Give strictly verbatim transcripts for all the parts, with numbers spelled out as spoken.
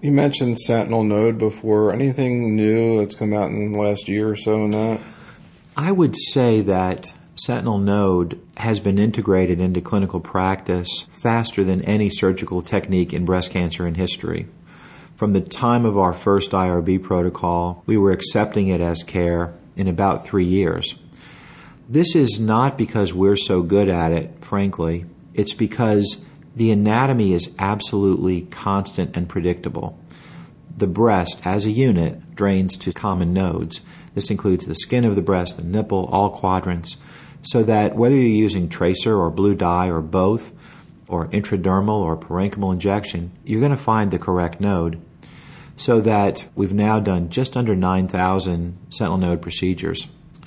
You mentioned sentinel node before. Anything new that's come out in the last year or so in that? I would say that sentinel node has been integrated into clinical practice faster than any surgical technique in breast cancer in history. From the time of our first I R B protocol, we were accepting it as care in about three years. This is not because we're so good at it, frankly. It's because the anatomy is absolutely constant and predictable. The breast, as a unit, drains to common nodes. This includes the skin of the breast, the nipple, all quadrants, so that whether you're using tracer or blue dye or both, or intradermal or parenchymal injection, you're going to find the correct node. So that we've now done just under nine thousand sentinel node procedures.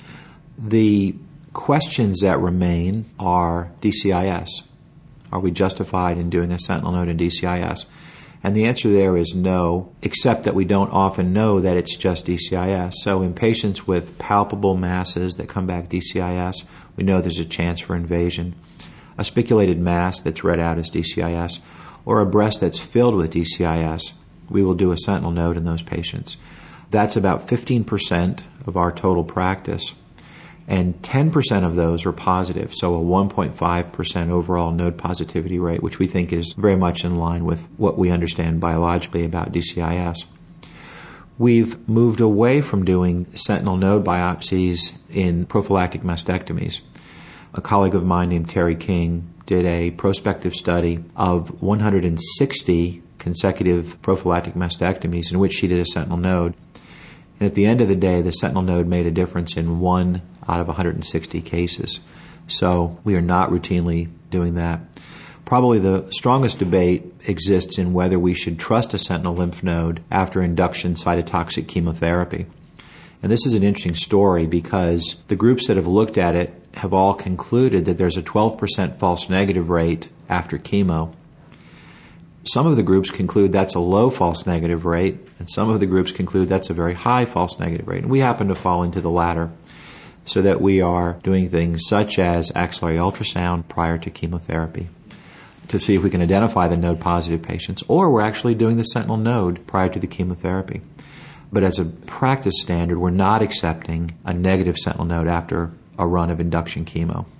The questions that remain are D C I S. Are we justified in doing a sentinel node in D C I S? And the answer there is no, except that we don't often know that it's just D C I S. So in patients with palpable masses that come back D C I S, we know there's a chance for invasion. A spiculated mass that's read out as D C I S, or a breast that's filled with D C I S, we will do a sentinel node in those patients. That's about fifteen percent of our total practice, and ten percent of those are positive, so a one point five percent overall node positivity rate, which we think is very much in line with what we understand biologically about D C I S. We've moved away from doing sentinel node biopsies in prophylactic mastectomies. A colleague of mine named Terry King did a prospective study of one hundred sixty consecutive prophylactic mastectomies in which she did a sentinel node. And at the end of the day, the sentinel node made a difference in one out of one hundred sixty cases. So we are not routinely doing that. Probably the strongest debate exists in whether we should trust a sentinel lymph node after induction cytotoxic chemotherapy. And this is an interesting story because the groups that have looked at it have all concluded that there's a twelve percent false negative rate after chemo. Some of the groups conclude that's a low false negative rate, and some of the groups conclude that's a very high false negative rate. And we happen to fall into the latter, so that we are doing things such as axillary ultrasound prior to chemotherapy to see if we can identify the node-positive patients, or we're actually doing the sentinel node prior to the chemotherapy. But as a practice standard, we're not accepting a negative sentinel node after a run of induction chemo.